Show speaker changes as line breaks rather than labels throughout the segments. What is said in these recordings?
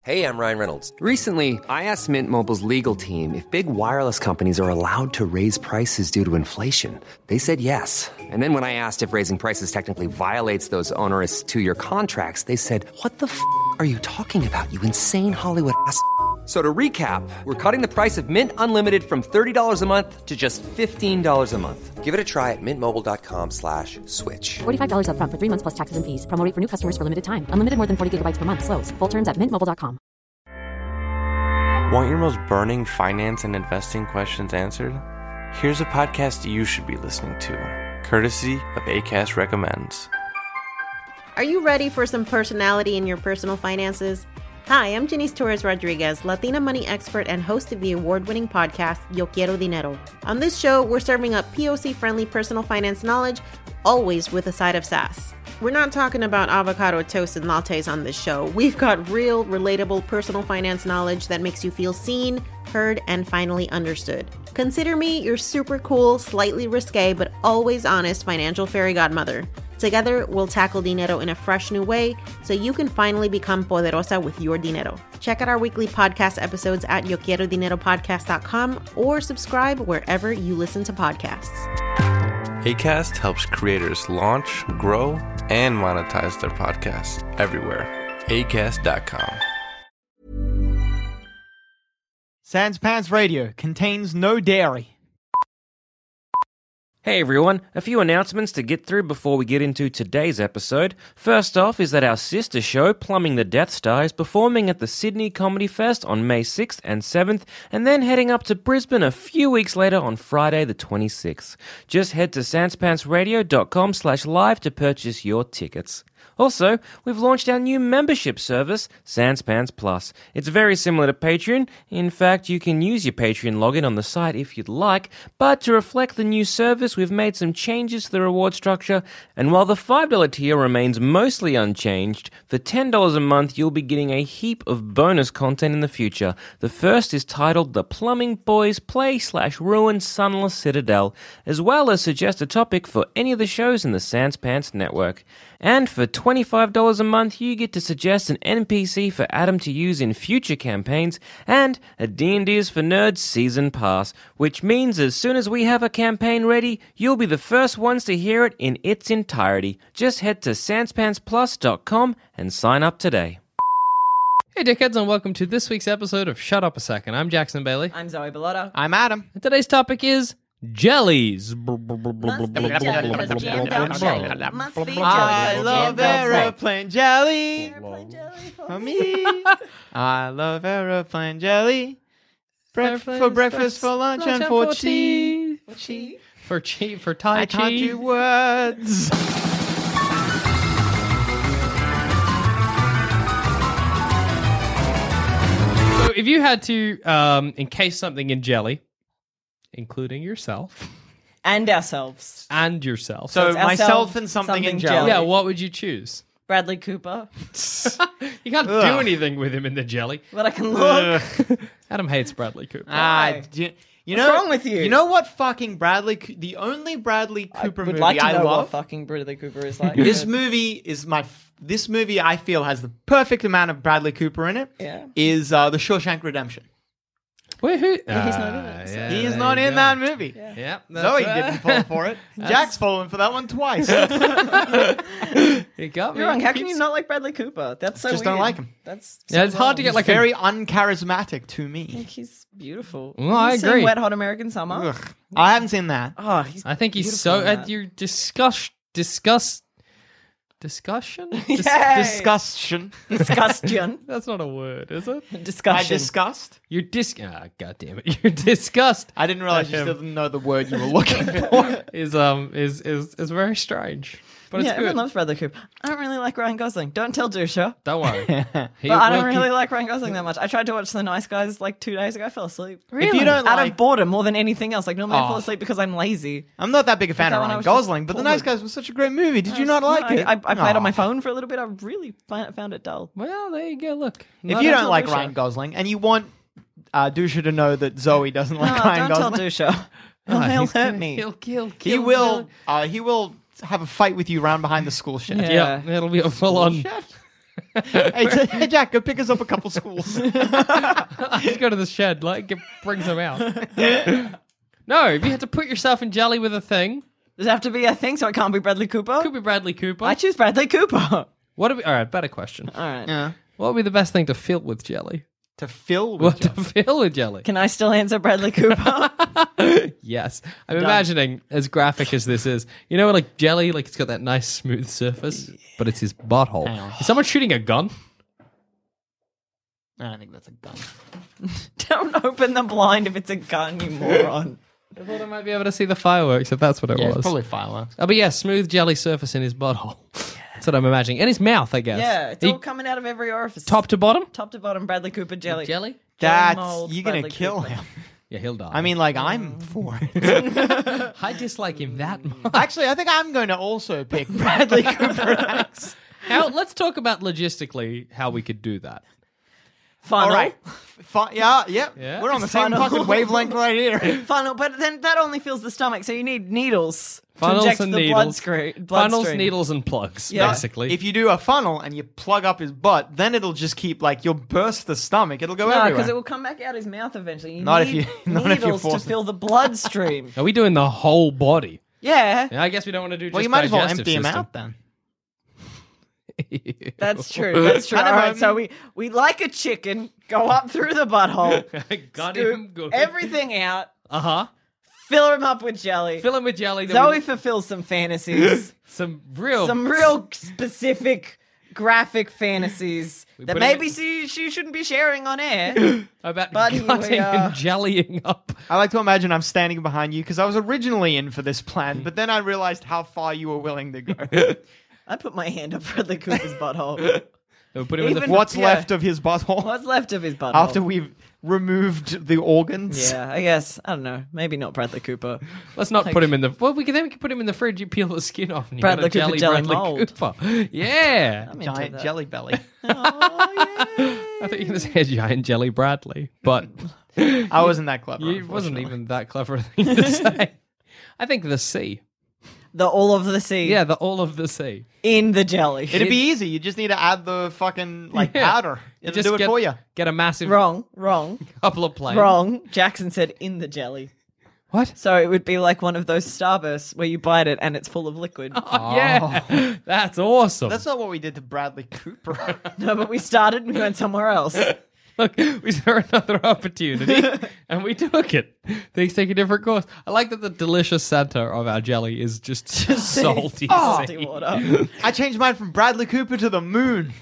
Hey, I'm Ryan Reynolds.
Recently, I asked Mint Mobile's legal team if big wireless companies are allowed to raise prices due to inflation. They said yes. And then when I asked if raising prices technically violates those onerous two-year contracts, they said, "What the f*** are you talking about, you insane Hollywood ass?" So to recap, we're cutting the price of Mint Unlimited from $30 a month to just $15 a month.
Give it a try at mintmobile.com/switch.
$45 up front for 3 months plus taxes and fees. Promo rate for new customers for limited time. Unlimited more than 40 gigabytes per month. Slows full terms at mintmobile.com.
Want your most burning finance and investing questions answered? Here's a podcast you should be listening to, courtesy of Acast Recommends.
Are you ready for some personality in your personal finances? Hi, I'm Janice Torres Rodriguez, Latina money expert and host of the award-winning podcast, Yo Quiero Dinero. On this show, we're serving up POC-friendly personal finance knowledge, always with a side of sass. We're not talking about avocado toast and lattes on this show. We've got real, relatable personal finance knowledge that makes you feel seen, heard, and finally understood. Consider me your super cool, slightly risque, but always honest financial fairy godmother. Together, we'll tackle dinero in a fresh new way so you can finally become poderosa with your dinero. Check out our weekly podcast episodes at YoQuieroDineroPodcast.com or subscribe wherever you listen to podcasts.
Acast helps creators launch, grow, and monetize their podcasts everywhere. Acast.com.
Sans Pants Radio contains no dairy.
Hey everyone, a few announcements to get through before we get into today's episode. First off is that our sister show, Plumbing the Death Star, is performing at the Sydney Comedy Fest on May 6th and 7th, and then heading up to Brisbane a few weeks later on Friday the 26th. Just head to sanspantsradio.com/live to purchase your tickets. Also, we've launched our new membership service, Sans Pants Plus. It's very similar to Patreon. In fact, you can use your Patreon login on the site if you'd like, but to reflect the new service, we've made some changes to the reward structure, and while the $5 tier remains mostly unchanged, for $10 a month you'll be getting a heap of bonus content in the future. The first is titled The Plumbing Boys Play/Ruin Sunless Citadel, as well as suggest a topic for any of the shows in the Sans Pants network. And for $25 a month, you get to suggest an NPC for Adam to use in future campaigns, and a D&D is for Nerds Season Pass, which means as soon as we have a campaign ready, you'll be the first ones to hear it in its entirety. Just head to sanspantsplus.com and sign up today.
Hey dickheads, and welcome to this week's episode of Shut Up a Second. I'm Jackson Bailey.
I'm Zoe Bellotta.
I'm Adam.
And today's topic is jellies.
I
love aeroplane jelly. For me. I love aeroplane jelly. For breakfast, for lunch, and for tea.
For Tai
I
Chi.
can't do words.
So if you had to encase something in jelly, including yourself
and ourselves.
and yourself.
So
it's
myself
ourselves,
and something in
something
jelly.
jelly.
yeah, what would you choose?
Bradley Cooper.
You can't do
Ugh.
anything with him in the jelly.
But I can look.
Adam hates Bradley Cooper.
You
What's
know,
wrong with you?
You know what fucking the only Bradley Cooper
I would
movie
like to
I
know
love?
what fucking Bradley Cooper is like.
This movie is this movie I feel has the perfect amount of Bradley Cooper in it.
Yeah.
Is The Shawshank Redemption.
Wait, who?
Yeah, he's not in it, so-
He is not in that movie.
Yeah,
Zoe didn't fall for it. Jack's fallen for that one twice.
You got me.
You're wrong. How can you not like Bradley Cooper? That's so
Just
weird.
don't like him.
That's
Yeah, it's hard to get
He's
like
very uncharismatic to
I
me.
think he's beautiful.
Well, I
You've seen
agree.
Wet Hot American Summer.
Ugh. I haven't seen that.
Oh, he's
I think he's
beautiful
so.
in that.
You're discussion.
Yay!
Disgustion.
Disgustion.
That's not a word, is it?
By
Discussion.
disgust?
You're God damn it! You're disgust.
I didn't realize you still didn't know the word you were looking for.
Is very strange, but it's
Yeah, everyone
good.
loves Bradley Cooper. I don't really like Ryan Gosling. Don't tell Dusha.
Don't worry.
But I don't really like Ryan Gosling that much. I tried to watch The Nice Guys like 2 days ago. I fell asleep.
If you don't
Out
like,
of boredom more than anything else. Like normally I
Oh.
fall asleep because I'm lazy.
I'm not that big a fan
That
of
one I
Ryan
was just
Gosling, but The
pulled
Nice
it.
Guys was such a great movie. Did you not like it?
I played on my
Aw.
phone for a little bit. I really found it dull.
Well, there you go. Look,
If you don't like
Dusha.
Ryan Gosling and you want Dusha to know that Zoe doesn't like
No,
Ryan
don't tell
Gosling,
Dusha. He'll hurt me.
He'll kill.
he will have a fight with you round behind the school shed.
Yeah, it'll be a full on.
Hey, Jack, go pick us up a couple schools.
Just go to the shed, brings them out. No, if you had to put yourself in jelly with a thing,
Does it have to be a thing so it can't be Bradley Cooper?
could be Bradley Cooper.
I choose Bradley Cooper.
All right, better question.
All right.
Yeah.
What would be the best thing to fill with jelly?
To fill with
What
jelly.
to fill with jelly?
Can I still answer Bradley Cooper?
Yes. I'm imagining, as graphic as this is, you know, like jelly, like it's got that nice smooth surface, but it's his butthole.
Hang on.
Is someone shooting a gun?
I don't think that's a gun.
Don't open the blind if it's a gun, you moron.
I thought I might be able to see the fireworks if that's what it
Yeah,
was.
it's probably fireworks.
Oh, but yeah, smooth jelly surface in his butthole. That's what I'm imagining. And his mouth, I guess.
Yeah, it's
He-
all coming out of every orifice.
top to bottom?
Top to bottom, Bradley Cooper jelly.
Jelly?
That's
mold,
you're gonna
Bradley
kill
Cooper.
him.
Yeah, he'll die.
I mean, like I'm for it.
I dislike him that much.
Actually, I think I'm going to also pick Bradley Cooper next.
Let's talk about logistically how we could do that.
Funnel.
All right. Yeah. We're on the same
Funnel.
fucking wavelength right here.
Funnel, but then that only fills the stomach, so you need needles
Funnels
to inject
and
the
needles.
bloodstream.
Funnels, needles, and plugs,
Yeah.
basically.
If you do a funnel and you plug up his butt, then it'll just keep you'll burst the stomach. It'll go
No,
everywhere.
because it will come back out his mouth eventually. You
Not if
need
you- not if you
needles to
force it.
fill the bloodstream.
Are we doing the whole body?
Yeah,
Yeah, I guess we don't want to do just
Well, you might as well
digestive
empty him
system.
out then.
that's true. That's true.
Kind of
All right,
a-
so we like a chicken, go up through the butthole,
Got
scoop
him good.
everything out,
Uh-huh.
fill him up with jelly.
Fill him with jelly. then
Zoe
we-
fulfills some fantasies,
some real...
some real specific graphic fantasies
We
that
put him
maybe
in-
she shouldn't be sharing on air.
about
But here we
cutting
are.
and jellying up.
I like to imagine I'm standing behind you because I was originally in for this plan, but then I realized how far you were willing to go.
I put my hand up Bradley Cooper's butthole.
We'll put him in the...
Even-
What's
Yeah.
left of his butthole
What's left of his butthole?
after we've removed the organs?
Yeah, I guess. I don't know. Maybe not Bradley Cooper.
Let's not put him in the... Well, we can put him in the fridge. You peel the skin off and you
Bradley
got a
Cooper jelly
Bradley
mold.
Cooper. Yeah.
I'm into
Giant
that.
jelly belly.
Oh, yeah.
I thought you were going to say giant jelly Bradley, but
I wasn't that clever.
it wasn't
unfortunately.
even that clever a thing to say. I think the sea.
The all of the sea.
Yeah, the all of the sea.
In the jelly.
It'd be easy. You just need to add the fucking
Yeah.
powder. It'll
just
do it for you.
Get a massive
Wrong.
couple of planes.
Wrong. Jackson said in the jelly.
What?
So it would be like one of those Starbursts where you bite it and it's full of liquid.
Oh, yeah. That's awesome.
That's not what we did to Bradley Cooper.
No, but we started and we went somewhere else.
Look, we saw another opportunity and we took it. Things take a different course. I like that the delicious center of our jelly is just salty.
Salty
sea.
water.
I changed mine from Bradley Cooper to the moon.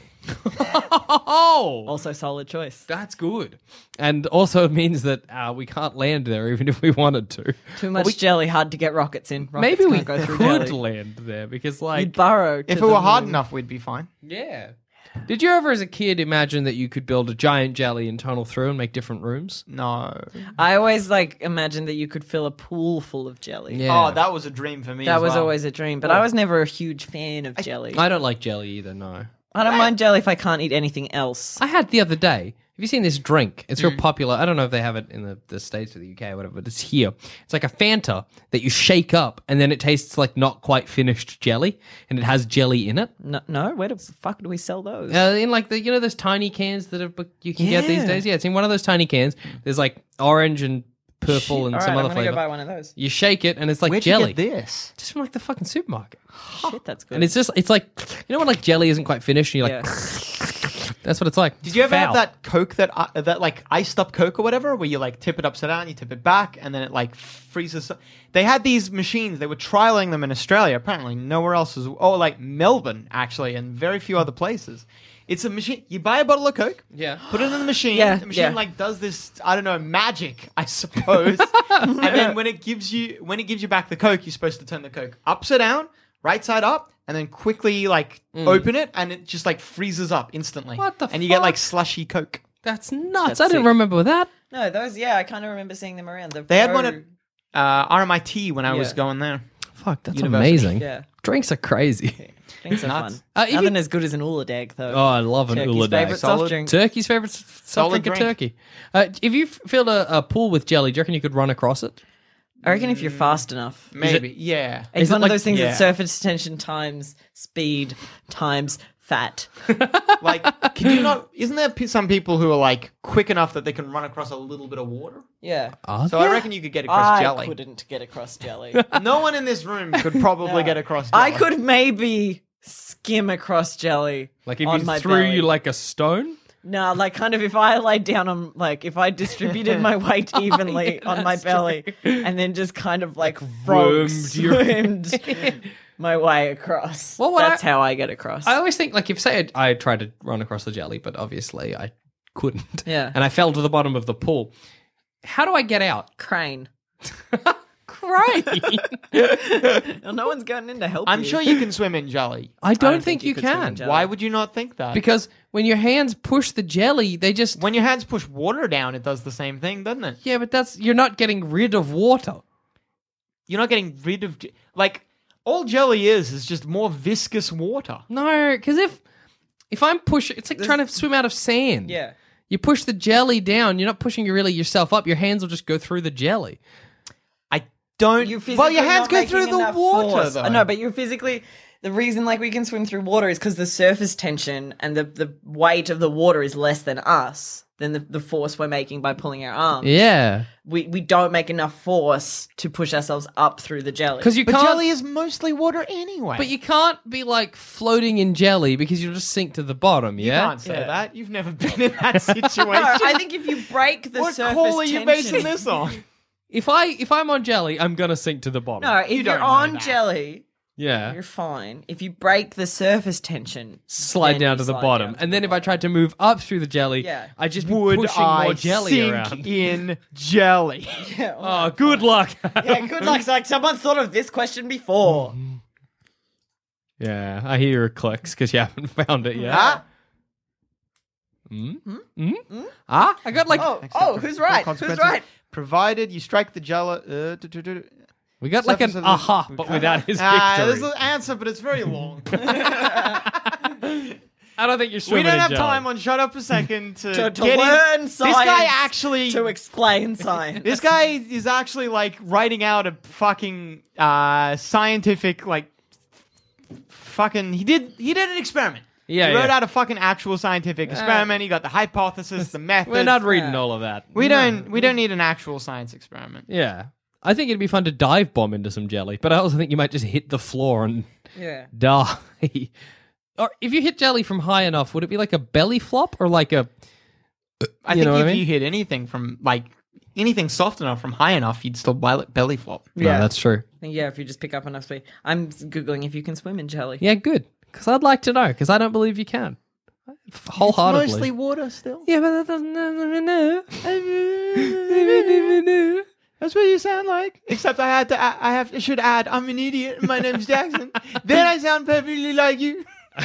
Oh,
Also solid choice.
that's good. And also it means that we can't land there even if we wanted to.
Too much jelly, hard to get rockets in. Rockets
Maybe we
can't go through
could
jelly.
land there because,
You'd
like,
burrow. to
If it
the
were hard
moon.
enough, we'd be fine.
yeah. Did you ever, as a kid, imagine that you could build a giant jelly and tunnel through and make different rooms?
No.
I always imagined that you could fill a pool full of jelly.
Yeah.
Oh, that was a dream for me.
That
as
was
well.
always a dream, but I was never a huge fan of jelly.
I don't like jelly either, no.
I don't mind jelly if I can't eat anything else.
I had the other day. Have you seen this drink? It's real popular. I don't know if they have it in the States or the UK or whatever, but it's here. It's like a Fanta that you shake up and then it tastes like not quite finished jelly and it has jelly in it.
No, where the fuck do we sell those?
In like those tiny cans that you can get these
Yeah.
days. Yeah, it's in one of those tiny cans. There's like orange and purple and
All
some
right,
other
I'm gonna
flavor.
go buy one of those.
You shake it and it's like
Where'd
jelly.
you get this?
Just from like the fucking supermarket.
Shit, that's good.
And it's like, you know when like jelly isn't quite finished and you're like, that's what it's like.
Did you ever
Foul.
have that Coke that like iced up Coke or whatever, where you like tip it upside down, you tip it back, and then it like freezes? They had these machines. They were trialing them in Australia. Apparently, nowhere else is. Oh, like Melbourne actually, and very few other places. It's a machine. You buy a bottle of Coke,
Yeah.
put it in the machine.
Yeah,
the machine
yeah.
like does this, I don't know, magic, I suppose. And then when it gives you back the Coke, you're supposed to turn the Coke upside down, right side up, and then quickly like open it, and it just like freezes up instantly.
What the
And you get like
fuck?
slushy Coke.
That's nuts.
That's
I didn't
sick.
remember that.
No, those. Yeah, I kind of remember seeing them around.
They had one at RMIT when I was
Yeah.
going there.
Fuck, that's
University.
amazing.
Yeah.
Drinks are crazy.
Drinks are
Nuts.
fun.
If
Nothing
you-
as good as an Uladag, though.
Oh, I love an
Turkey's
Uladag.
favorite soft
Solid.
drink.
Turkey's favorite soft
Solid
drink of
drink.
turkey. If you filled a pool with jelly, do you reckon you could run across it?
I reckon if you're fast enough.
Maybe, yeah.
It's
Is it
one
like-
of those things
yeah.
that surface tension times speed times fat.
Like, can you not? Isn't there some people who are like quick enough that they can run across a little bit of water?
Yeah.
So I reckon you could get across
I
jelly.
couldn't get across jelly.
No one in this room could probably get across jelly.
I could maybe skim across jelly.
Like if
on
you
my
threw
belly.
you like a stone?
No, like kind of if I laid down on, like if I distributed my weight evenly on my belly and then just kind of like frog swimmed my way across.
Well,
That's how I get across.
I always think, like, if say I tried to run across the jelly, but obviously I couldn't.
Yeah.
And I fell to the bottom of the pool. How do I get out?
Crane.
Crane.
Well, no one's going in to help
I'm
you.
sure you can swim in jelly.
I don't think you
could swim in
can.
jelly.
Why would you not think that?
Because when your hands push the jelly, they just...
when your hands push water down, it does the same thing, doesn't it?
Yeah, but you're not getting rid of water.
You're not getting rid of like all jelly is just more viscous water.
No, because if I'm pushing... It's like trying to swim out of sand.
Yeah.
You push the jelly down, you're not pushing yourself up. Your hands will just go through the jelly.
I don't...
You're physically
well, your hands
not
go
making
through the
enough
water,
force.
though.
No, but you're physically... The reason like we can swim through water is because the surface tension and the weight of the water is less than us, than the force we're making by pulling our arms.
Yeah.
We don't make enough force to push ourselves up through the jelly.
Because you
But
can't...
jelly is mostly water anyway.
But you can't be like floating in jelly because you'll just sink to the bottom,
You
yeah?
can't say that. You've never been in that situation.
No, I think if you break the
what
surface
call are
tension...
you basing this on?
If I'm on jelly, I'm gonna sink to the bottom.
No, if
You
you're
don't know
on
that.
jelly,
Yeah.
you're fine. If you break the surface tension...
Slide
then
down
you
to the
slide
bottom.
down to
And
the
then if I
bottom.
tried to move up through the jelly,
Yeah.
I just be
Would
pushing
I
more jelly
sink
around.
in jelly?
Yeah,
Oh, good luck.
yeah, good luck. It's like someone thought of this question before.
Yeah, I hear your clicks because you haven't found it yet.
Ah?
Ah, I got like
Who's right? Who's
Consequences.
right?
Provided you strike the jelly...
we got like an
surface of the-
aha, but without his
There's
victory.
an answer, but it's very long.
I don't think you're
We
swimming
don't
in
have
jelly.
time on Shut Up a Second to
To
get
learn
in.
science.
This guy actually...
To explain science.
This guy is actually like writing out a fucking scientific like fucking he did an experiment.
Yeah,
he wrote
yeah.
out a fucking actual scientific experiment. He got the hypothesis, the method.
We're not reading all of that.
We don't need an actual science experiment.
Yeah. I think it'd be fun to dive bomb into some jelly, but I also think you might just hit the floor and
Yeah.
die. Or if you hit jelly from high enough, would it be like a belly flop or like a...
I
You
think
know
if
what I mean?
you hit anything from like anything soft enough from high enough, you'd still belly flop.
Yeah, that's true.
Yeah, if you just pick up enough speed. I'm Googling if you can swim in jelly.
Yeah, good. Because I'd like to know, because I don't believe you can. Wholeheartedly.
It's mostly water still.
Yeah, but that doesn't... No.
That's what you sound like. Except I should add, I'm an idiot and my name's Jackson. Then I sound perfectly like you.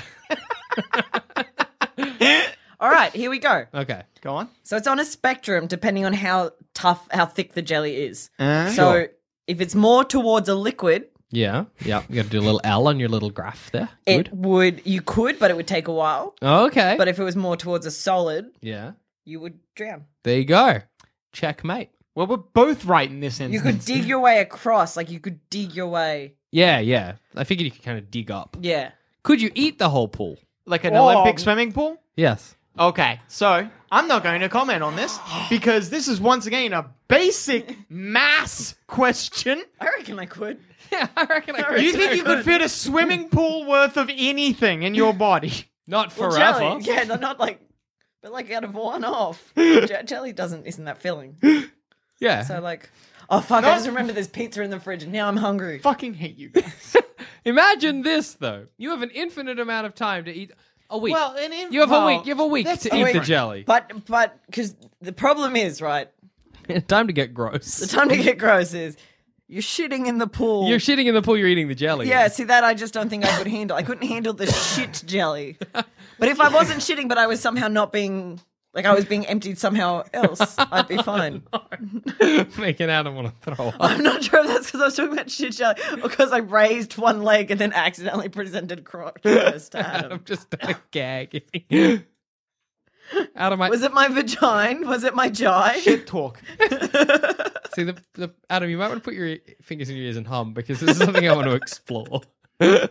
All right, here we go.
Okay.
Go on.
So it's on a spectrum depending on how thick the jelly is.
Sure.
So if it's more towards a liquid,
Yeah. You got to do a little L on your little graph there.
it
Good.
you could, but it would take a while.
Okay.
But if it was more towards a solid,
yeah.
you would drown.
There you go. Checkmate.
Well, we're both right in this
You
instance.
could dig your way across, like you could dig your way.
Yeah. I figured you could kind of dig up.
Yeah.
Could you eat the whole pool?
Like an
Oh.
Olympic swimming pool?
Yes.
Okay, so I'm not going to comment on this because this is once again a basic mass question.
I reckon I could.
Yeah, I reckon I could.
Do you think you could fit a swimming pool worth of anything in your body?
Not
Well,
forever.
jelly, yeah, not like, but like out of one off. Jelly isn't that filling.
Yeah.
So like, oh fuck! I just remember there's pizza in the fridge, and now I'm hungry.
Fucking hate you guys.
Imagine this though. You have an infinite amount of time to eat a week.
Well,
you have a week. You have a week
that's
to eat the
different.
jelly.
But because the problem is right,
Time to get gross.
the time to get gross is you're shitting in the pool.
You're shitting in the pool. You're eating the jelly.
Yeah, see that I just don't think I could handle. I couldn't handle the shit jelly. But if I wasn't shitting, but I was somehow not being like I was being emptied somehow else, I'd be fine.
Making out, I want to throw up.
I'm not sure if that's because I was talking about shit jelly or because I raised one leg and then accidentally presented crotch first to Adam.
I'm just gagging. Out of my.
Was it my vagina? Was it my jai?
Shit talk.
See, the Adam, you might want to put your fingers in your ears and hum because this is something I want to explore.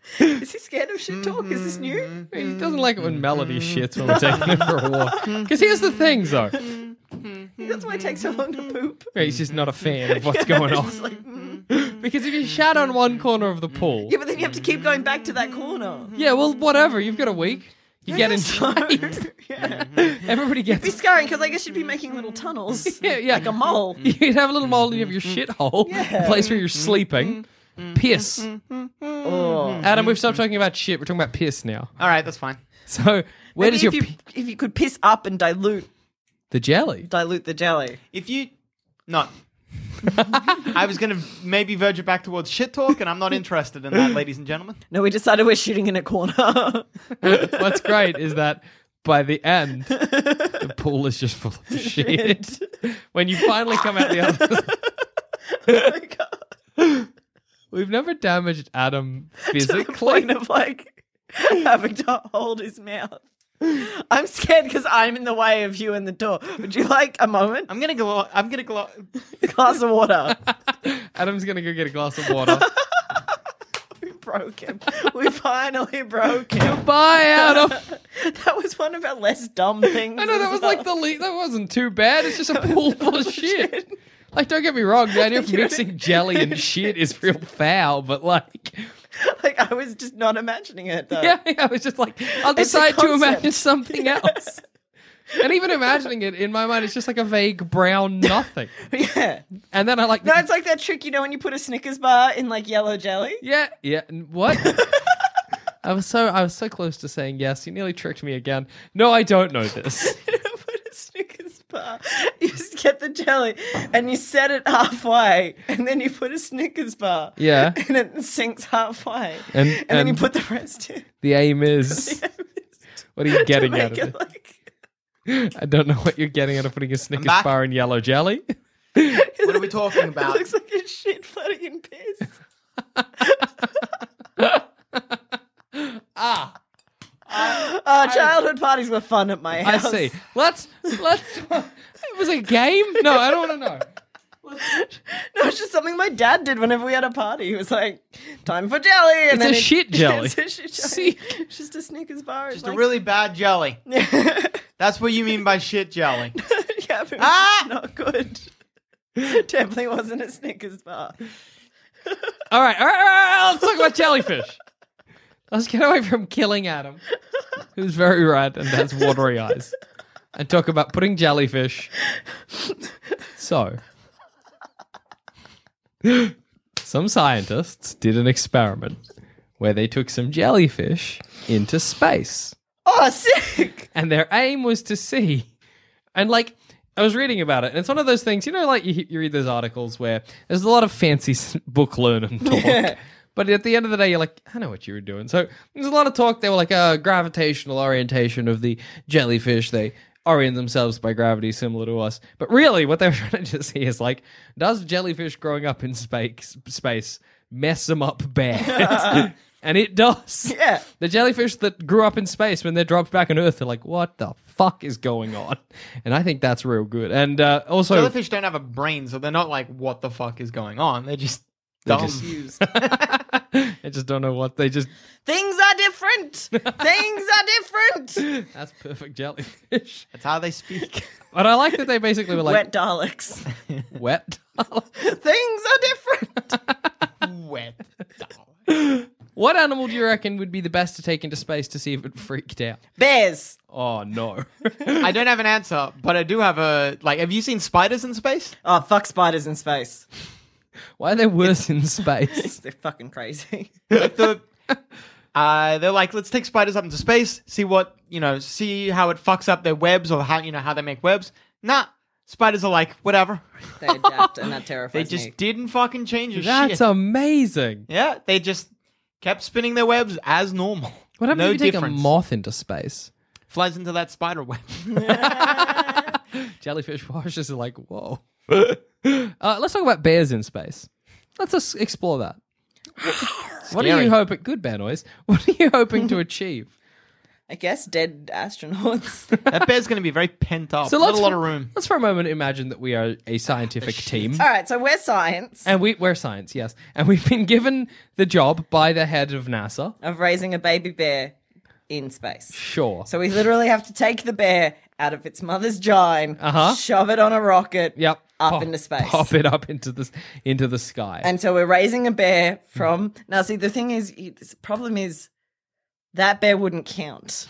Is he scared of shit talk? Is this new?
He doesn't like it when Melody shits when we're taking him for a walk. Because here's the thing, though.
That's why it takes so long to poop.
He's just not a fan of what's going on.
It's like,
Because if you shat on one corner of the pool...
yeah, but then you have to keep going back to that corner.
Yeah, well, whatever. You've got a week. You get inside.
Yeah.
Everybody
It'd be
gets...
scarring because I guess you'd be making little tunnels.
Yeah.
Like a mole.
You'd have a little mole in your shithole, the place where you're sleeping. Piss.
Oh.
Adam, we've stopped talking about shit. We're talking about piss now.
All right, that's fine.
So, where
Maybe
does your...
if you could piss up and dilute
the jelly?
the jelly.
If you... Not... I was going to maybe verge it back towards shit talk, and I'm not interested in that, ladies and gentlemen.
No, we decided we're shooting in a corner.
What's great is that by the end, the pool is just full of shit. When you finally come out the other...
Oh my god.
We've never damaged Adam
To the
physically.
point of like having to hold his mouth. I'm scared because I'm in the way of you and the door. Would you like a moment?
I'm gonna go.
A glass of water.
Adam's going to go get a glass of water.
We broke him. We finally broke him.
Bye, Adam.
That was one of our less dumb things.
I know, that was like the lead. That wasn't too bad. It's just a pool full of shit. Like, don't get me wrong, the idea of mixing jelly and shit is real foul, but like...
Like, I was just not imagining it, though.
Yeah, I was just like, I'll
It's a
decide to
concept.
imagine something else. And even imagining it, in my mind, it's just like a vague brown nothing.
Yeah.
And then I like...
No, it's like that trick, you know, when you put a Snickers bar in, like, yellow jelly?
Yeah. What? I was so close to saying yes. You nearly tricked me again. No, I don't know this.
You put a Snickers bar. You just get the jelly, and you set it halfway, and then you put a Snickers bar.
Yeah.
And it sinks halfway.
And
then you put the rest in.
The aim is... What are you getting
to
out
make
of
it
it?
like...
I don't know what you're getting out of putting a Snickers
back.
bar in yellow jelly.
What are we talking
It
about?
looks like a shit floating in piss. Childhood parties were fun at my
I
house.
see. Let's. It was a game? No, I don't want to know.
No, it's just something my dad did whenever we had a party. He was like, "Time for jelly," and
It's
then
a shit jelly.
It's a shit jelly.
See?
It's just a Snickers bar.
Just a really bad jelly. That's what you mean by shit jelly.
Yeah, but not good. Definitely wasn't a Snickers bar.
All right. Let's talk about jellyfish. Let's get away from killing Adam, who's very red and has watery eyes, and talk about putting jellyfish. So, some scientists did an experiment where they took some jellyfish into space.
Oh, sick!
And their aim was to see, and like, I was reading about it, and it's one of those things, you know, like you read those articles where there's a lot of fancy book learning talk.
Yeah.
But at the end of the day, you're like, I know what you were doing. So there's a lot of talk. They were like, gravitational orientation of the jellyfish. They orient themselves by gravity, similar to us. But really, what they were trying to see is like, does jellyfish growing up in space mess them up bad? And it does.
Yeah.
The jellyfish that grew up in space, when they're dropped back on Earth, they're like, what the fuck is going on? And I think that's real good. And also...
Jellyfish don't have a brain, so they're not like, what the fuck is going on? They're just dumb.
I just don't know what they just...
Things are different. Things are different.
That's perfect jellyfish.
That's how they speak.
But I like that they basically were like...
Wet Daleks.
Wet?
Things are different.
Wet.
What animal do you reckon would be the best to take into space to see if it freaked out?
Bears.
Oh, no.
I don't have an answer, but I do have a... Like, have you seen spiders in space?
Oh, fuck spiders in space.
Why are they worse in space?
They're fucking crazy.
Like they're like, let's take spiders up into space, see what, see how it fucks up their webs or how they make webs. Nah, spiders are like, whatever.
They adapt, and that
They
terrifies
just
me.
didn't fucking change a
That's
shit.
amazing.
Yeah, they just kept spinning their webs as normal.
What happens
no
if you take
difference.
a moth into space?
Flies into that spider web.
Jellyfish washers are like, whoa. Let's talk about bears in space. Let's just explore that. What are you hoping... Good bear noise. What are you hoping to achieve?
I guess dead astronauts.
That bear's going to be very pent up.
So
Not a lot of room.
Let's for a moment imagine that we are a scientific team.
All right, so we're science
And we're science, yes. And we've been given the job by the head of NASA.
of raising a baby bear in space.
Sure.
So we literally have to take the bear out of its mother's gine, shove it on a rocket,
Yep.
up into space.
Pop it up into the sky.
And so we're raising a bear from... Now, see, the thing is, the problem is that bear wouldn't count.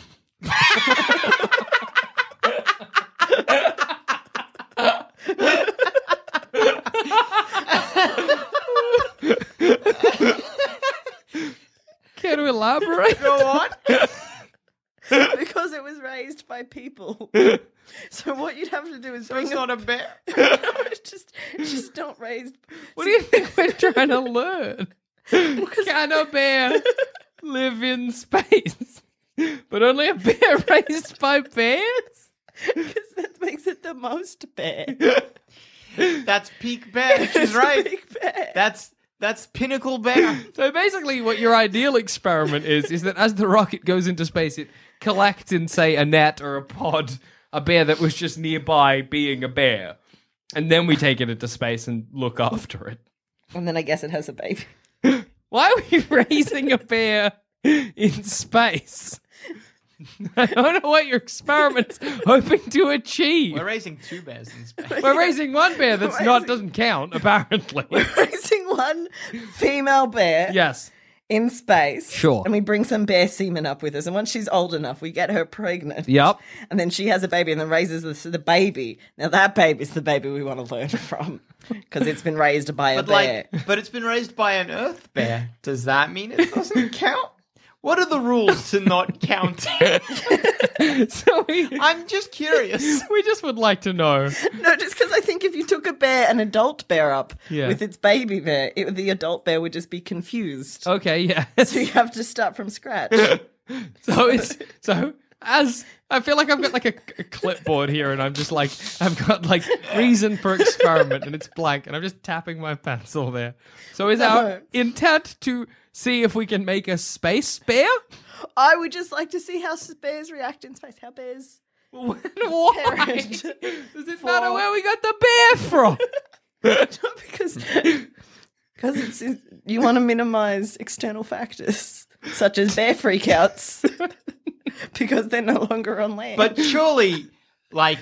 Can you elaborate?
Go on.
Because it was raised by people. So what you'd have to do is
So it's not a bear.
just not raised.
What do you think we're trying to learn? Can a bear live in space? But only a bear raised by bears?
Because that makes it the most bear.
That's peak bear. She's right.
Big bear.
That's pinnacle bear.
So basically what your ideal experiment is that as the rocket goes into space, it collects in, say, a net or a pod, a bear that was just nearby being a bear. And then we take it into space and look after it.
And then I guess it has a baby.
Why are we raising a bear in space? I don't know what your experiment's hoping to achieve.
We're raising 2 bears in space.
We're raising one bear that's doesn't count, apparently.
We're raising one female bear
Yes.
in space.
Sure.
And we bring some bear semen up with us. And once she's old enough, we get her pregnant.
Yep.
And then she has a baby and then raises the baby. Now that baby's the baby we want to learn from. Because it's been raised by a bear.
But it's been raised by an earth bear. Does that mean it doesn't count? What are the rules to not counting?
So
I'm just curious.
we just would like to know.
No, just because I think if you took an adult bear up
Yeah.
with its baby bear, the adult bear would just be confused.
Okay, yeah.
So you have to start from scratch.
So as I feel like I've got like a clipboard here, and I'm just like I've got like reason for experiment, and it's blank, and I'm just tapping my pencil there. So is our intent to see if we can make a space bear?
I would just like to see how bears react in space. How bears...
Why?
Parent.
Does it matter where we got the bear from?
because it's you want to minimize external factors such as bear freakouts because they're no longer on land.
But surely, like,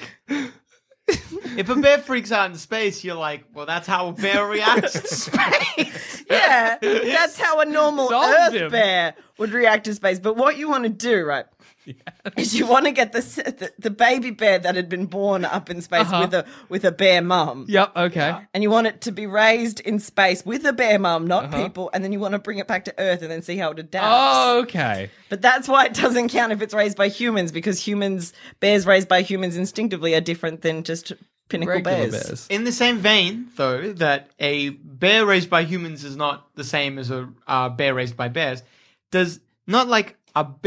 if a bear freaks out in space, you're like, well, that's how a bear reacts to space.
yeah, that's how a normal
Solved
Earth
him.
bear would react to space. But what you want to do, right, is you want to get the baby bear that had been born up in space with a bear mum.
Yep. Okay.
And you want it to be raised in space with a bear mum, not people, and then you want to bring it back to Earth and then see how it adapts.
Oh, okay.
But that's why it doesn't count if it's raised by humans, because bears raised by humans instinctively are different than just pinnacle
Regular
bears.
In the same vein, though, that a bear raised by humans is not the same as a bear raised by bears, does not like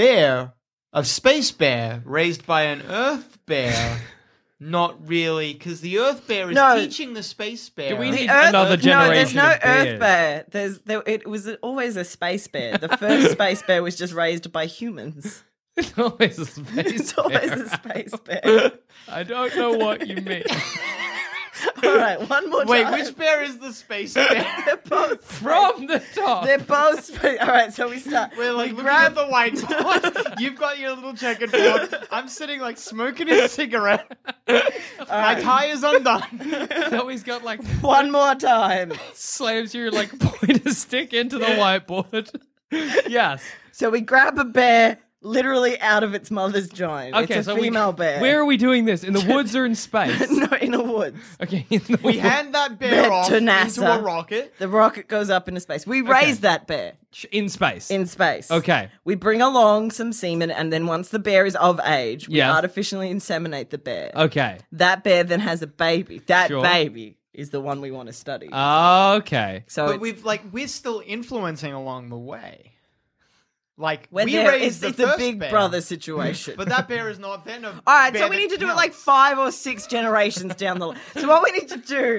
a space bear raised by an earth bear, not really, because the earth bear is teaching the space bear.
Do we
The
need
Earth-
another generation
No, there's no
of bears?
Earth bear. It was always a space bear. The first space bear was just raised by humans.
It's always a space
It's always
bear.
a space bear.
I don't know what you mean.
All right, one more
Wait,
time.
which bear is the space bear?
They're both
From the top.
They're both space. All right, so we start.
We're like
we
looking
grab
at the whiteboard. You've got your little checkered board. I'm sitting like smoking a cigarette. My tie is undone.
So he's got like
one more time.
slams your like pointer stick into the whiteboard. Yes.
So we grab a bear literally out of its mother's joint.
Okay,
it's a
so
female bear.
Where are we doing this? In the woods or in space?
No, in the woods.
Okay, in the
We
woods.
hand that bear off
to
into
NASA.
a rocket.
The rocket goes up into space. We raise that bear
In space.
in space.
Okay.
We bring along some semen, and then once the bear is of age, we
Yeah.
artificially inseminate the bear.
Okay.
That bear then has a baby. That
Sure.
baby is the one we want to study.
Okay.
So
But we're still influencing along the way. Like
when
we
they're-
raised
it's
the
a
first
big
bear,
brother situation.
but that bear is not then a
All right,
bear
so we
that
need to do it
counts.
like 5 or 6 generations down the line. So what we need to do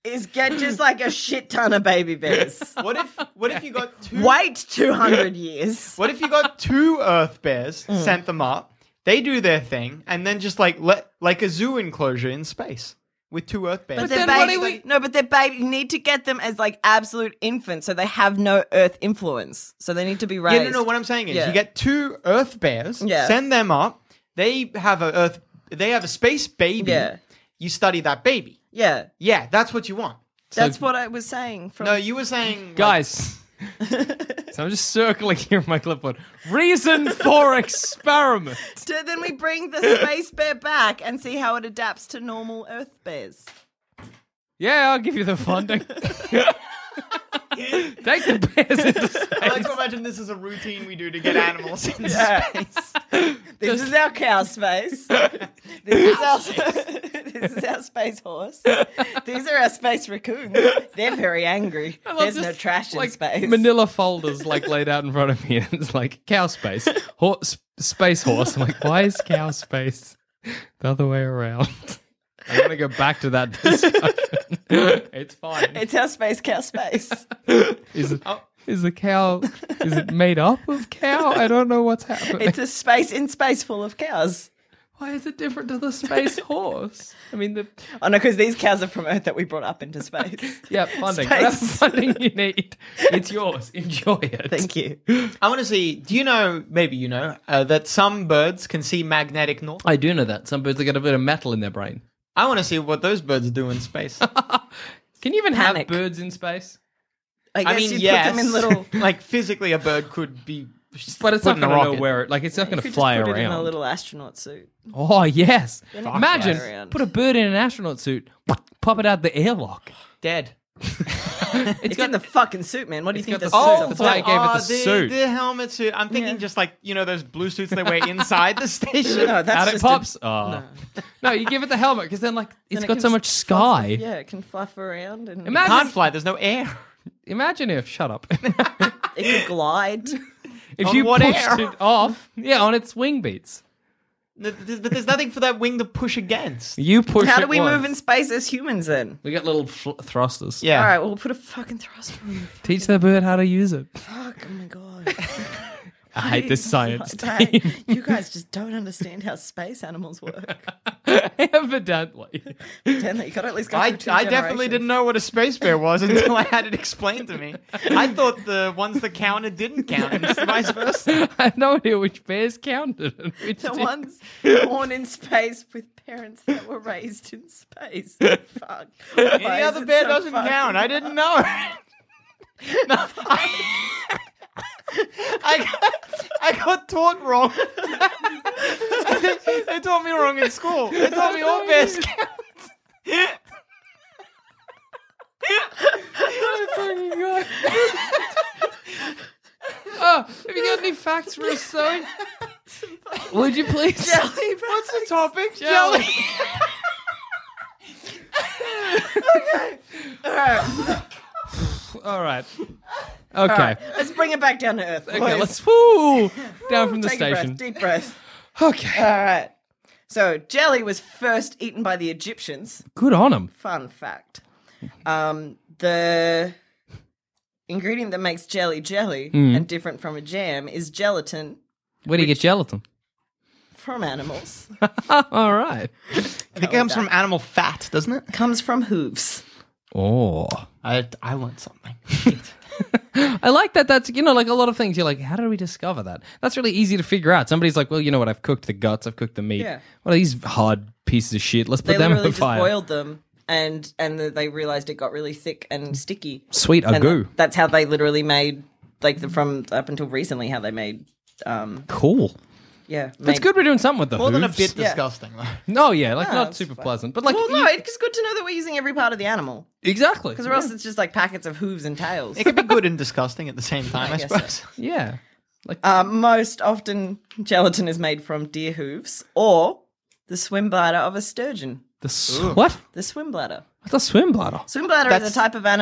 is get just like a shit ton of baby bears.
What if you got two?
Wait 200 years.
What if you got 2 Earth bears, sent them up, they do their thing, and then just like let like a zoo enclosure in space with 2 Earth bears?
But
then
they're
what do
baby. No, but they're baby. You need to get them as like absolute infants, so they have no Earth influence. So they need to be raised.
Yeah, no. What I'm saying is,
Yeah.
you get 2 Earth bears,
Yeah.
send them up. They have a space baby.
Yeah.
You study that baby.
Yeah,
Yeah, that's what you want.
that's what I was saying. From
No, you were saying like,
Guys. So I'm just circling here on my clipboard. Reason for experiment.
So then we bring the space bear back and see how it adapts to normal Earth bears.
Yeah, I'll give you the funding. Take the bears into space.
I like to imagine this is a routine we do to get animals into space.
This is our cow space. This is our space horse. These are our space raccoons. They're very angry. There's no trash in
like
space.
Manila folders like laid out in front of me. And it's like cow space, space horse. I'm like, why is cow space the other way around? I'm gonna go back to that discussion. It's fine.
It's our space cow space.
Is the cow? Is it made up of cow? I don't know what's happening.
It's a space in space full of cows.
Why is it different to the space horse? I mean,
Oh no, because these cows are from Earth that we brought up into space.
yeah, funding.
Space.
Whatever funding you need, it's yours. Enjoy it.
Thank you.
I want to see. Do you know? Maybe you know that some birds can see magnetic north.
I do know that some birds have got a bit of metal in their brain.
I want to see what those birds do in space.
Can you even
Panic.
have birds in space?
I guess
I mean,
you
yes.
put them in little.
like physically, a bird could be,
But it's
put
not
in a
going to know
rocket.
where it. Like it's not
You
going to
could
fly
just put
around.
it in a little astronaut suit.
Oh yes!
it
Imagine
fly around.
put a bird in an astronaut suit, pop it out the airlock.
dead.
It's in the fucking suit, man. What do you think
got
the
the
suits
suit.
are
That's
for?
why I gave it the suit.
The helmet suit. I'm thinking just like, those blue suits they wear inside the station.
No, that's
Out it
just
pops.
A,
Oh. No, you give it the helmet because then like it's
then it
got
can
so much
fluff-
sky.
Yeah, it can fluff around and
Imagine,
Can't fly. There's no air.
imagine if shut up.
it can glide.
if
On
you
what
pushed
air?
it off, yeah, on its wing beats.
But there's nothing for that wing to push against.
You push.
How
it
do we
once.
move in space as humans then?
We got little thrusters.
Yeah.
All right, well, we'll put a fucking thruster on the
Teach the bird how to use it.
fuck. Oh my god.
I hate this science
Hey,
team.
you guys just don't understand how space animals work.
Evidently.
Then you got to at least go
I
through 2
definitely
generations.
didn't know what a space bear was until I had it explained to me. I thought the ones that counted didn't count, and vice versa.
I have no idea which bears counted and which
The
didn't.
ones born in space with parents that were raised in space. Fuck.
Any other bear doesn't count. I didn't know. No, I got taught wrong. They taught me wrong in school. They taught me all bears count.
Oh, have you got any facts for us, Zoe? Would you please?
Jelly
What's the topic?
Jelly. All right. Okay.
All right, let's bring it back down to Earth.
Okay,
boys.
let's woo down from the
Take a
station.
breath, deep breath.
Okay.
All right. So jelly was first eaten by the Egyptians.
Good on him.
Fun fact. The ingredient that makes jelly and different from a jam is gelatin
Where do you get gelatin?
from animals.
All right.
I think it comes from animal fat, doesn't it?
Comes from hooves.
Oh.
I learned something.
I like that. That's, like a lot of things. You're like, how did we discover that? That's really easy to figure out. Somebody's like, well, you know what? I've cooked the guts. I've cooked the meat.
Yeah.
What are these hard pieces of shit? Let's
They
put them in
literally
the
just
fire.
boiled them and they realized it got really thick and sticky.
Sweet
And
agoo.
that's how they literally made, from up until recently, how they made,
Cool.
yeah.
That's good. We're doing something with the
More than a
hooves.
bit
Yeah.
disgusting, though.
No, yeah, like
No,
not
it's
super
fine.
pleasant, but like
Well, no, it's good to know that we're using every part of the animal.
exactly
Because or else it's just like packets of hooves and tails.
It can be good and disgusting at the same time, I
guess so.
suppose.
yeah. Like
Most often, gelatin is made from deer hooves or the swim bladder of a sturgeon.
what?
The swim bladder.
What's a swim bladder?
Swim bladder is a type of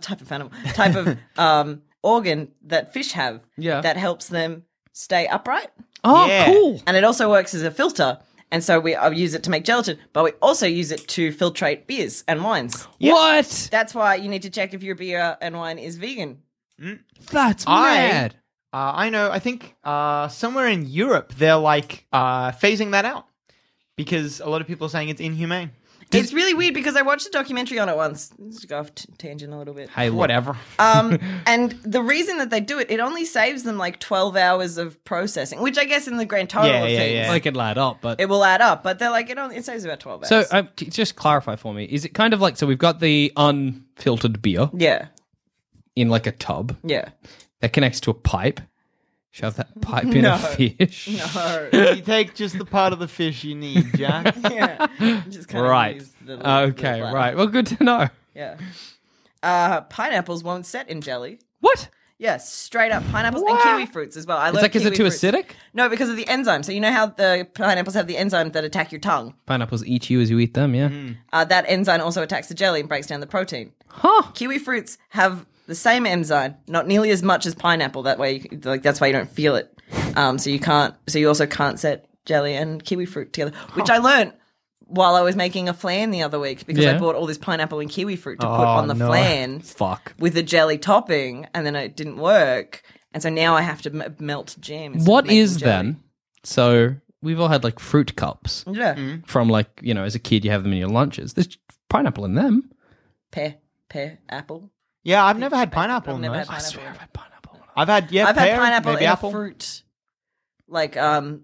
organ that fish have
Yeah.
that helps them stay upright.
Oh,
Yeah.
cool.
And it also works as a filter. And so we use it to make gelatin, but we also use it to filtrate beers and wines.
What?
That's why you need to check if your beer and wine is vegan.
That's mad.
I know. I think somewhere in Europe they're like phasing that out because a lot of people are saying it's inhumane.
It's really weird because I watched a documentary on it once. Let's go off tangent a little bit.
Hey, look.
Whatever.
And the reason that they do it, it only saves them like 12 hours of processing, which I guess in the grand total of things,
Like it'll add up, but
it will add up. But they're like, it saves about 12 hours.
so just clarify for me: is it kind of like we've got the unfiltered beer
yeah,
in like a tub
yeah.
that connects to a pipe? Shove that pipe in a fish.
No.
You take just the part of the fish you need, Jack.
Yeah. Just kind
Right.
of use the
Okay.
the
Right. Well, good to know.
Yeah. Pineapples won't set in jelly.
What?
Yes, straight up pineapples and kiwi fruits as well. I
It's
love
like, is it
kiwi
too
fruits.
acidic?
No, because of the enzyme. So you know how the pineapples have the enzymes that attack your tongue?
Pineapples eat you as you eat them. Yeah.
That enzyme also attacks the jelly and breaks down the protein.
Huh.
Kiwi fruits have the same enzyme, not nearly as much as pineapple. That way, that's why you don't feel it. So you also can't set jelly and kiwi fruit together, which I learned while I was making a flan the other week because I
Yeah.
bought all this pineapple and kiwi fruit to put on the flan
Fuck.
with the jelly topping, and then it didn't work, and so now I have to melt jam. instead of
What
making
is
jelly.
then? So we've all had like fruit cups
Yeah,
from like as a kid you have them in your lunches. There's pineapple in them.
pear, apple.
Yeah, I've never had pineapple
I've
in
never
those.
had
I
pineapple.
swear I've had pineapple.
I've had
I've
pear,
had pineapple
maybe
in
apple.
a fruit, like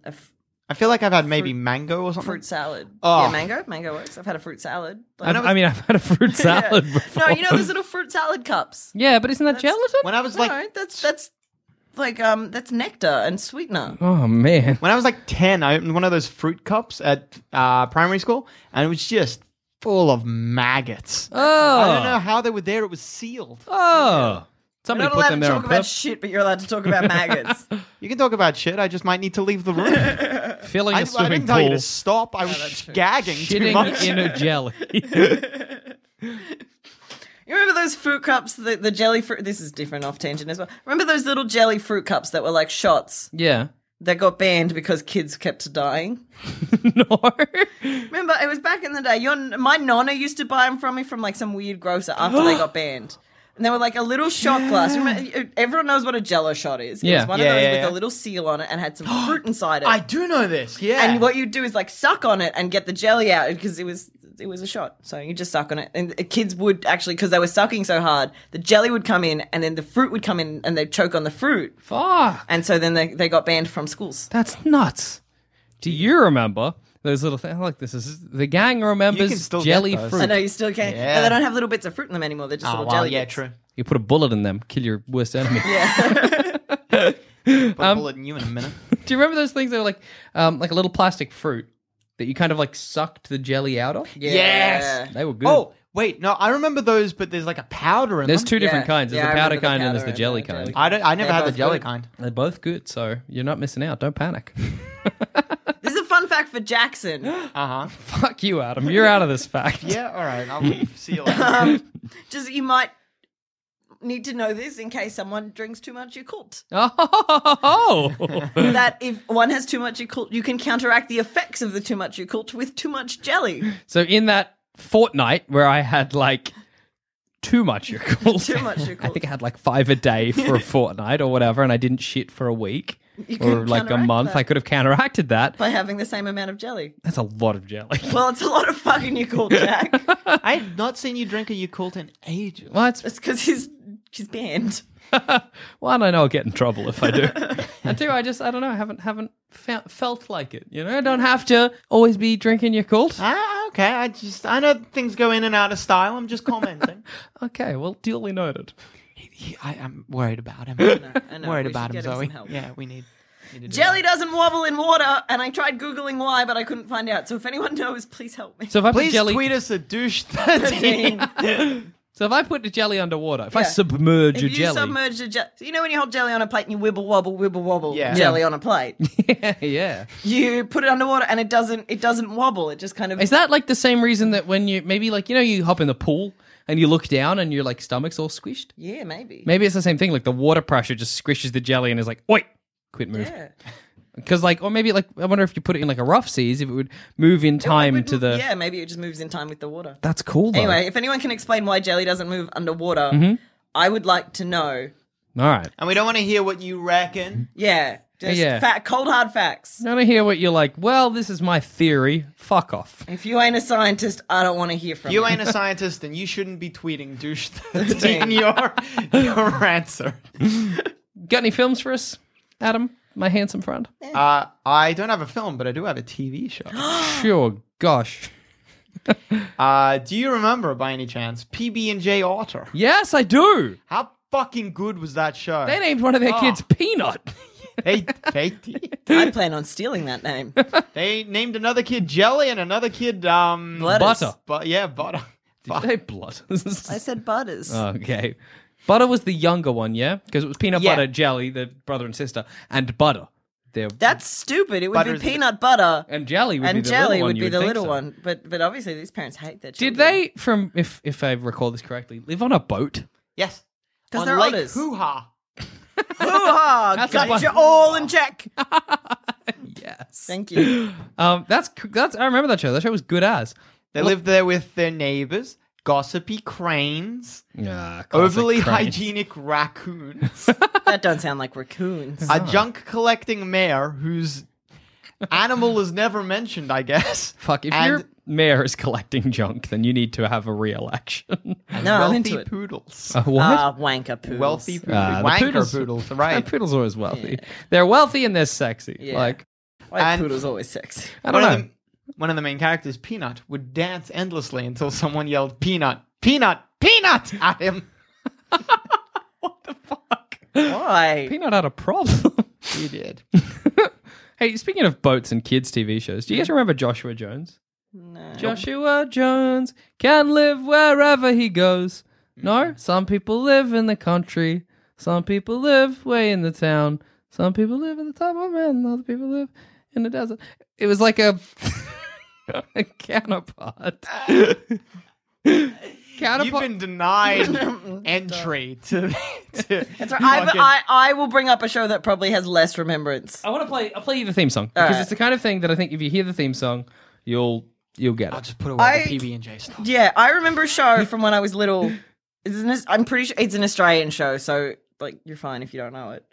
I feel like I've had maybe mango or something.
fruit salad.
Oh.
Yeah, mango works. I've had a fruit salad.
I've had a fruit salad
Yeah.
before.
No, you know those little fruit salad cups.
Yeah, but isn't that gelatin?
When I was like,
No, that's like that's nectar and sweetener.
Oh man.
when I was like 10, I opened one of those fruit cups at primary school, and it was just full of maggots.
Oh.
I don't know how they were there. It was sealed.
Oh.
You're
Somebody
not
put
allowed
them
to
there
talk
on
about
purpose.
shit, but you're allowed to talk about maggots.
You can talk about shit. I just might need to leave the room.
Filling
I
a swimming
didn't tell you
pool.
to stop. I was gagging too much.
Shitting in a jelly.
You remember those fruit cups, the jelly fruit? This is different off tangent as well. Remember those little jelly fruit cups that were like shots
Yeah.
that got banned because kids kept dying?
No.
Remember, it was back in the day. My nonna used to buy them from me from like some weird grocer after they got banned. And they were like a little shot glass. Remember, everyone knows what a Jello shot is. It
Yeah.
was one of
Yeah,
those
yeah,
with
yeah.
a little seal on it and had some fruit inside it.
I do know this. Yeah.
And what you do is like suck on it and get the jelly out because it was a shot. So you just suck on it. And the kids would actually, because they were sucking so hard, the jelly would come in and then the fruit would come in and they'd choke on the fruit.
Fuck.
And so then they got banned from schools.
That's nuts. Do you remember those little things? Like this is the gang remembers
can still
jelly
get those.
fruit.
I know you still can.
Yeah.
And they don't have little bits of fruit in them anymore. They're just
Oh,
little
well,
jelly
yeah,
bits.
true.
You put a bullet in them, kill your worst enemy.
Put a bullet in you in a minute.
Do you remember those things that were like a little plastic fruit that you kind of like sucked the jelly out of?
Yeah.
Yes.
They were good.
Oh, wait. No, I remember those, but there's like a powder in
There's
them.
two different
Yeah.
kinds. There's
Yeah, I
the powder
remember the
kind and there's
powder
the jelly
and the
kind.
jelly.
I never
They're
had the
both
jelly
good.
kind.
They're both good, so you're not missing out. Don't panic.
This is a fun fact for Jackson.
Uh-huh.
Fuck you, Adam. You're out of this fact.
Yeah, all right. I'll leave. See you later.
Just you might need to know this in case someone drinks too much Yakult.
Oh.
That if one has too much Yakult, you can counteract the effects of the too much Yakult with too much jelly.
So in that fortnight where I had like too much Yakult.
Too much Yakult.
I think I had like 5 a day for a fortnight or whatever, and I didn't shit for a week
You
or
couldn't
like a
counteract
month.
that
I could have counteracted that.
by having the same amount of jelly.
That's a lot of jelly.
Well, it's a lot of fucking Yakult, Jack.
I have not seen you drink a Yakult in ages.
Well, it's
It's because he's banned.
one, I know I'll get in trouble if I do. And two, I don't know, I haven't felt like it. You know, I don't have to always be drinking Yakult.
Okay. I know things go in and out of style. I'm just commenting.
Okay, well, duly noted.
I'm worried about him.
I know,
Worried
we
about
should
him,
get him
Zoe.
some help.
Yeah, we need to do
Jelly doesn't wobble in water, and I tried Googling why, but I couldn't find out. So if anyone knows, please help me.
So if I put
Please
jelly,
tweet us at douche13.
so if I put the jelly underwater, if I
Yeah.
submerge
If
a
you
jelly,
submerge a jelly, so you know when you hold jelly on a plate and you wibble wobble
Yeah.
jelly on a plate,
yeah.
you put it underwater and it doesn't wobble. It just kind of
Is that like the same reason that when you maybe like you hop in the pool and you look down and your like stomach's all squished?
yeah, maybe.
Maybe it's the same thing. Like the water pressure just squishes the jelly and is like, "Oi, quit move."
Yeah.
Because or maybe I wonder if you put it in a rough seas, if it would move in time to the.
Yeah, maybe it just moves in time with the water.
That's cool. Though.
Anyway, if anyone can explain why jelly doesn't move underwater, I would like to know.
All right.
And we don't want to hear what you reckon.
Yeah, just cold hard facts.
I want to hear what you're like. Well, this is my theory. Fuck off.
If you ain't a scientist, I don't want to hear from you.
You ain't a scientist, and you shouldn't be tweeting douche 13 your answer.
Got any films for us, Adam? My handsome friend.
I don't have a film, but I do have a TV show.
Sure. Gosh.
Do you remember, by any chance, PB&J Otter?
Yes, I do.
How fucking good was that show?
They named one of their kids Peanut.
They did.
I plan on stealing that name.
They named another kid Jelly and another kid
Butter.
Butter.
Did you say blood?
I said Butters.
Okay. Butter was the younger one, yeah? Because it was peanut butter, jelly, the brother and sister, and butter.
That's stupid. It would
Butter's
be peanut butter.
And jelly would be the
jelly
little one.
would be
you
the
think
little
so.
one. But obviously these parents hate their children.
Did they, from if I recall this correctly, live on a boat?
Yes.
Because
On
they're
Lake
otters.
Hoo-ha.
Hoo-ha!
That's
Got
a
you all in check.
Yes.
Thank you.
That's I remember that show. That show was good as.
They lived there with their neighbors, gossipy cranes,
Yeah,
overly hygienic raccoons,
That don't sound like raccoons.
a junk collecting mayor whose animal is never mentioned, I guess.
Fuck, if
and
your mayor is collecting junk, then you need to have a re-election.
No, I'm
wealthy
into it.
poodles.
What?
Wanker poodles.
Wealthy poodles.
The
Wanker poodles, right.
Poodles are always wealthy. They're wealthy and they're sexy.
Yeah. Why
And-
poodles always sexy?
I don't know.
One of the main characters, Peanut, would dance endlessly until someone yelled, Peanut, Peanut, Peanut at him.
What the fuck?
Why?
Peanut had a problem.
He did.
Hey, speaking of boats and kids' TV shows, do you guys remember Joshua Jones?
No.
Joshua Jones can live wherever he goes. No, some people live in the country. Some people live way in the town. Some people live at the top of a mountain. Other people live in the desert. It was like a counterpart.
You've been denied entry to
That's right. I will bring up a show that probably has less remembrance.
I'll play you the theme song because
right.
it's the kind of thing that I think if you hear the theme song, you'll get
I'll
it.
just put away the PB&J stuff.
Yeah, I remember a show from when I was little. I'm pretty sure it's an Australian show, so you're fine if you don't know it.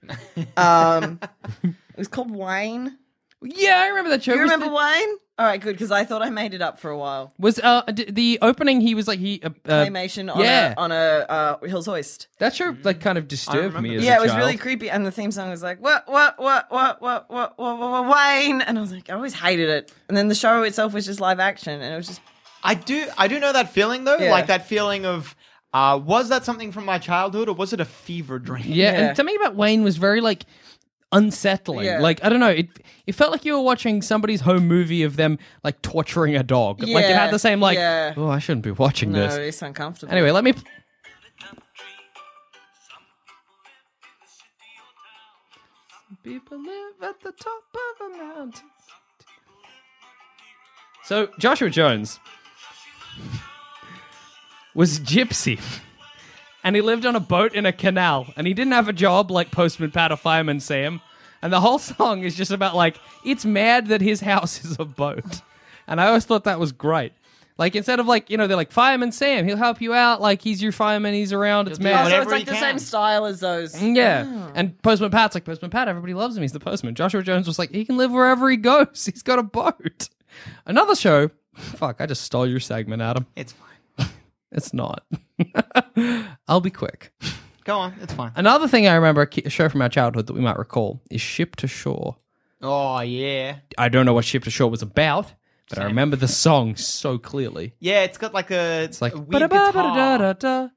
It was called Wayne.
Yeah, I remember that show.
You
Was
remember Wayne? All right, good, because I thought I made it up for a while.
Was the opening? He was like
Claymation on a Hills Hoist.
That show kind of disturbed me as
Yeah,
a
it was
child.
really creepy, and the theme song was like what, Wayne, and I was like, I always hated it. And then the show itself was just live action, and it was just
I do know that feeling though,
Yeah.
like that feeling of was that something from my childhood or was it a fever dream?
Yeah,
Yeah.
and something about Wayne was very unsettling.
Yeah.
I don't know, it felt like you were watching somebody's home movie of them torturing a dog. It
Yeah,
had the same
yeah.
oh, I shouldn't be watching
no,
this.
it's uncomfortable.
Anyway, let me. Some people live at the top of a mountain. So Joshua Jones was gypsy. And he lived on a boat in a canal. And he didn't have a job like Postman Pat or Fireman Sam. And the whole song is just about it's mad that his house is a boat. And I always thought that was great. Instead of they're like, Fireman Sam, he'll help you out. He's your fireman, he's around, it's
do
mad.
Oh, so
whatever
it's like
he
the
can.
same style as those.
Yeah. And Postman Pat's like, Postman Pat, everybody loves him, he's the postman. Joshua Jones was like, he can live wherever he goes. He's got a boat. Another show. Fuck, I just stole your segment, Adam.
It's fine.
It's not. I'll be quick.
Go on, it's fine.
Another thing I remember, a show from our childhood that we might recall, is Ship to Shore.
Oh yeah.
I don't know what Ship to Shore was about, but I remember the song so clearly.
Yeah, it's got
It's like
a weird guitar.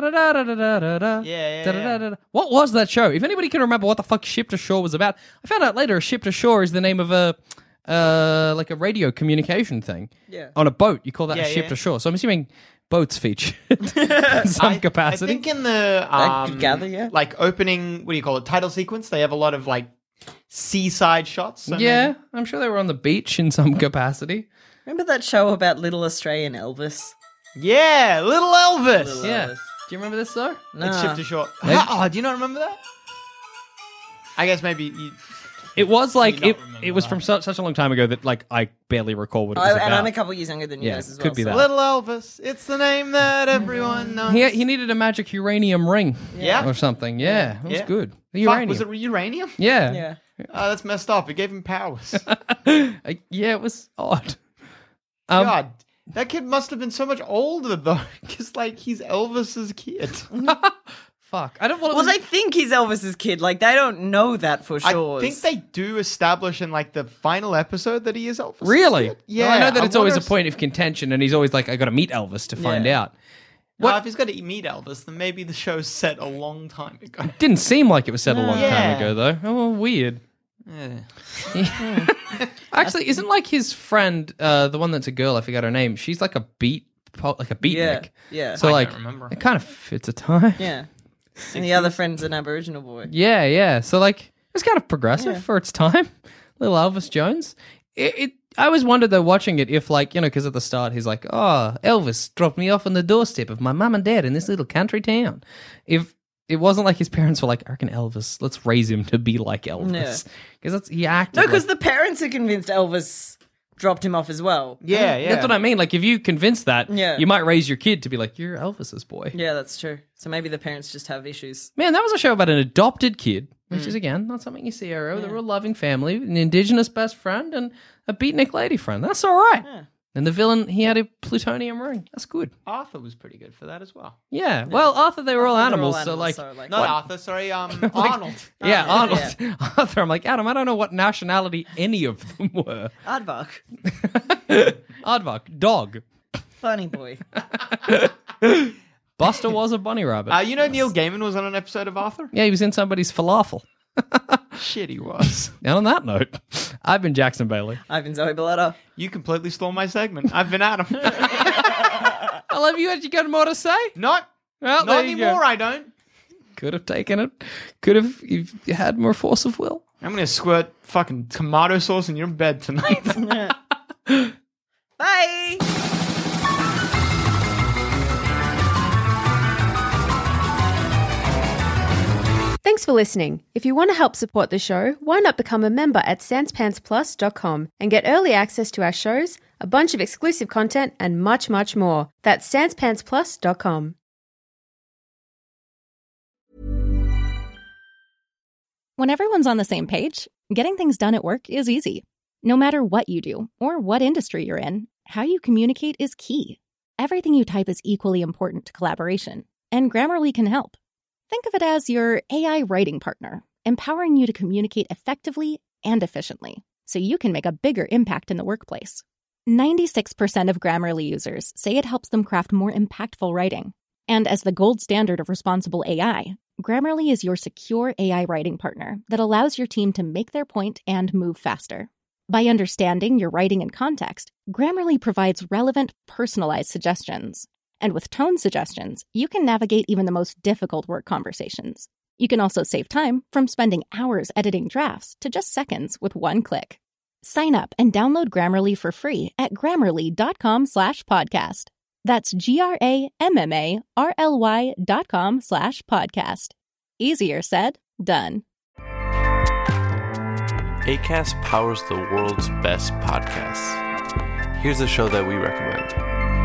Yeah.
What was that show? If anybody can remember what the fuck Ship to Shore was about, I found out later Ship to Shore is the name of a radio communication thing.
Yeah.
On a boat, you call that
Yeah,
a ship
yeah.
to shore. So I'm assuming boats featured in some capacity.
I think in the
I could gather, yeah.
opening, what do you call it, title sequence, they have a lot of seaside shots. So
yeah,
maybe-
I'm sure they were on the beach in some capacity.
Remember that show about little Australian Elvis?
Yeah, Little Elvis.
Little
Yeah.
Elvis.
Do you remember this though?
No.
It's Ship to Shore.
Maybe-
Oh, do you not remember that? I guess maybe you...
It was like
Do not
it
remember
was
that.
from such a long time ago that like I barely recall what it was about.
And I'm a couple years younger than you
Yeah,
guys as well.
could be
so-
that.
Little Elvis. It's the name that everyone knows.
He needed a magic uranium ring,
Yeah.
or something. Yeah, it was
Yeah.
good. The
Fuck,
uranium.
was it uranium?
Yeah,
Yeah.
Oh, that's messed up. It gave him powers.
Yeah, it was odd.
God, that kid must have been so much older though, because like he's Elvis's kid.
Fuck, I don't want to.
Well, they think he's Elvis's kid. Like, they don't know that for sure.
I think they do establish in like the final episode that he is Elvis.
Really?
Yeah.
I know that it's always a
wonder
point of contention, and he's always like, "I got to meet Elvis to find
Yeah.
out."
Well, if he's got to meet Elvis, then maybe the show's set a long time ago.
Didn't seem like it was said a long
Yeah.
time ago, though. Oh, weird. Actually, isn't like his friend, the one that's a girl? I forgot her name. She's like a beatnik.
Yeah.
So
I
like,
can't remember.
it kind of fits a time.
Yeah. And the other friend's an Aboriginal boy.
Yeah, yeah. So like, it's kind of progressive for its time. Little Elvis Jones. I always wondered though, watching it, if like, because at the start he's like, "Oh, Elvis dropped me off on the doorstep of my mum and dad in this little country town." If it wasn't like his parents were like, "I reckon Elvis, let's raise him to be like Elvis," because he acted.
No, because
like,
the parents are convinced Elvis dropped him off as well.
Yeah, yeah.
That's what I mean. Like, if you convince that,
Yeah.
you might raise your kid to be like, "You're Elvis's boy."
Yeah, that's true. So maybe the parents just have issues.
Man, that was a show about an adopted kid, which is again not something you see everywhere. They're a loving family, an indigenous best friend, and a beatnik lady friend. That's all right.
Yeah.
And the villain, he had a plutonium ring. That's good.
Arthur was pretty good for that as well.
Yeah. Well, Arthur, they were all
They're all
animals, so
animals,
like,
so, like,
Not Arthur, sorry, Arnold.
yeah,
Arnold,
Arnold. Arthur. I'm like, Adam, I don't know what nationality any of them were.
Aardvark.
Aardvark, dog.
Funny boy.
Buster was a bunny rabbit.
You know Neil Gaiman was on an episode of Arthur?
Yeah, he was in somebody's falafel.
Shit, he was.
And on that note, I've been Jackson Bailey.
I've been Zoe Belletta.
You completely stole my segment. I've been Adam.
I love you. Had you got more to say?
Not
Well, there you go.
anymore, I don't.
Could have taken it. Could have if you had more force of will.
I'm going to squirt fucking tomato sauce in your bed tonight.
Bye.
Thanks for listening. If you want to help support the show, why not become a member at sanspantsplus.com and get early access to our shows, a bunch of exclusive content, and much, much more. That's sanspantsplus.com.
When everyone's on the same page, getting things done at work is easy. No matter what you do or what industry you're in, how you communicate is key. Everything you type is equally important to collaboration, and Grammarly can help. Think of it as your AI writing partner, empowering you to communicate effectively and efficiently, so you can make a bigger impact in the workplace. 96% of Grammarly users say it helps them craft more impactful writing. And as the gold standard of responsible AI, Grammarly is your secure AI writing partner that allows your team to make their point and move faster. By understanding your writing and context, Grammarly provides relevant, personalized suggestions. And with tone suggestions, you can navigate even the most difficult work conversations. You can also save time from spending hours editing drafts to just seconds with one click. Sign up and download Grammarly for free at grammarly.com/podcast. That's GRAMMARLY.com/podcast. Easier said, done.
Acast powers the world's best podcasts. Here's a show that we recommend.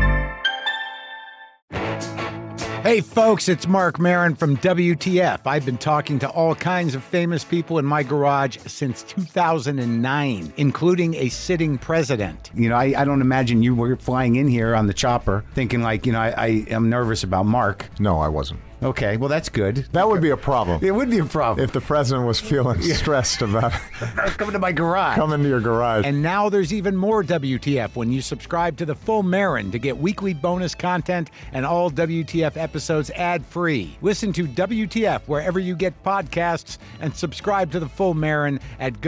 Hey folks, it's Mark Maron from WTF. I've been talking to all kinds of famous people in my garage since 2009, including a sitting president. I don't imagine you were flying in here on the chopper thinking like, I am nervous about Mark.
No, I wasn't.
Okay, well, that's good.
That would be a problem.
It would be a problem.
If the president was feeling stressed about
coming to my garage.
Coming to your garage.
And now there's even more WTF when you subscribe to the Full Marin to get weekly bonus content and all WTF episodes ad-free. Listen to WTF wherever you get podcasts and subscribe to the Full Marin at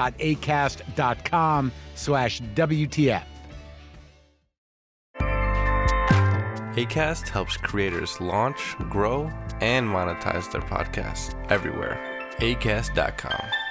go.acast.com/WTF.
Acast helps creators launch, grow, and monetize their podcasts everywhere. Acast.com.